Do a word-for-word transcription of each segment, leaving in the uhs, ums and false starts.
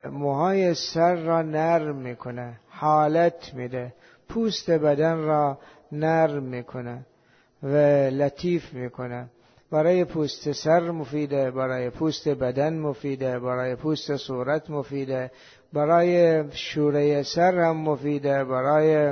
موهای سر را نرم میکنه، حالت میده، پوست بدن را نرم میکنه و لطیف میکنه. برای پوست سر مفیده، برای پوست بدن مفیده، برای پوست صورت مفیده، برای شوره سر هم مفیده، برای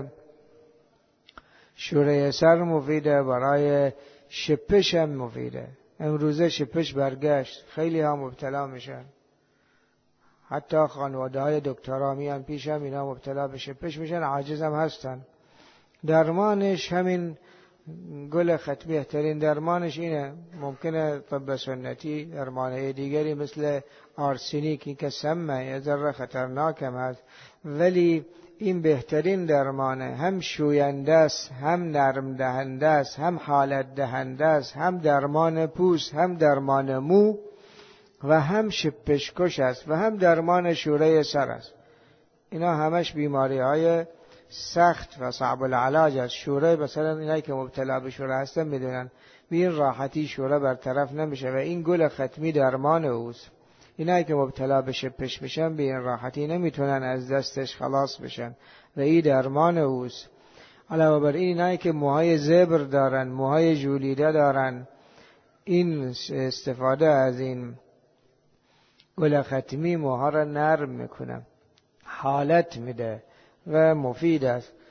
شوره سر مفیده، برای شپش هم مفیده. امروزه شپش برگشت، خیلی ها مبتلا میشن، حتی خانواده های دکترها میان پیشم، اینا مبتلا به شپش میشن، عاجز هم هستن. درمانش همین گل ختمی، بهترین درمانش اینه. ممکنه طب سنتی درمانه دیگری مثل آرسنیک که سمه، یه ذره خطرناک هم هست، ولی این بهترین درمانه. هم شوینده است، هم نرم دهنده است، هم حالت دهنده است، هم درمان پوست، هم درمان مو و هم شپشکش است و هم درمان شوره سر است. اینا همش بیماری های سخت و صعب العلاج است. شوره مثلا اینایی که مبتلا به شوره هستن میدونن به این راحتی شوره برطرف نمیشه و این گل ختمی درمان اوست. اینایی که مبتلا به شپش میشن به این راحتی نمیتونن از دستش خلاص بشن و این درمان اوست. علاوه بر این، اینایی که موهای زبر دارن، موهای ژولیده دارن، این استفاده از این گل ختمی موها را نرم میکنه، حالت میده و مفید است.